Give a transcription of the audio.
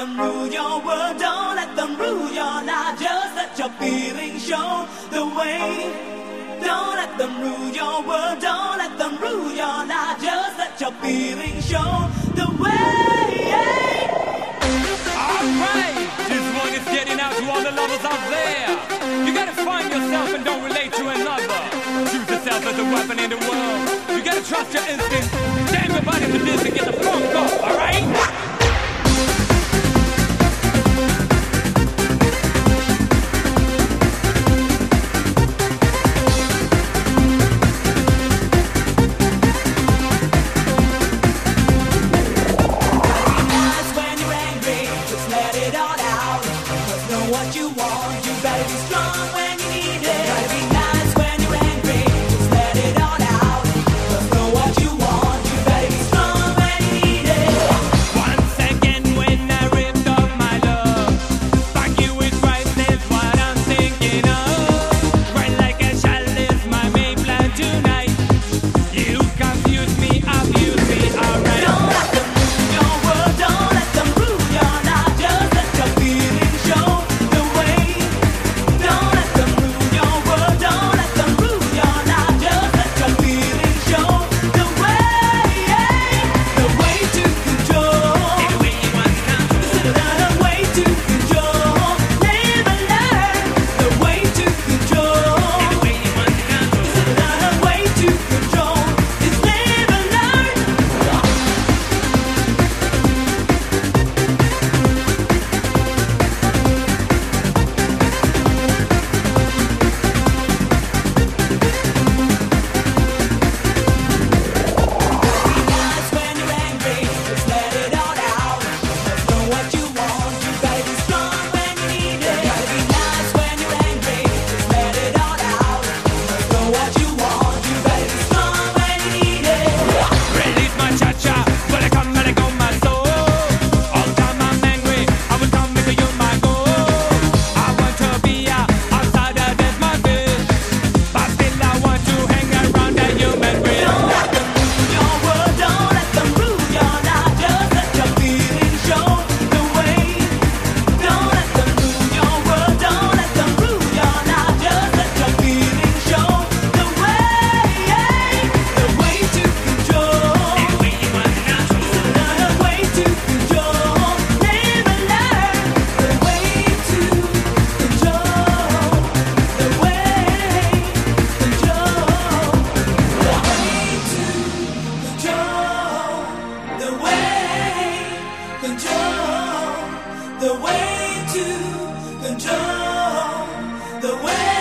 them rule your world, don't let them rule your life. Just let your feelings show the way. Don't let them rule your world, don't let them rule your life. Just let your feelings show the way. Alright, this one is getting out to all the lovers out there. You gotta find yourself and don't relate to another. Choose yourself as a weapon in the world. You gotta trust your instinct. Damn your body to this and get the funk up, alright? What you want, you better be strong when you need it. Gotta be nice when you're angry, just let it all out. Just know what you want, you better be strong when you need it. Once again when I ripped off my love, fuck you with priceless, what I'm thinking of. Right like a child is my main plan tonight. You confuse me, abuse me, alright. Don't let them rule your world, don't let them rule your life. Just let your feelings show. The way to control the way.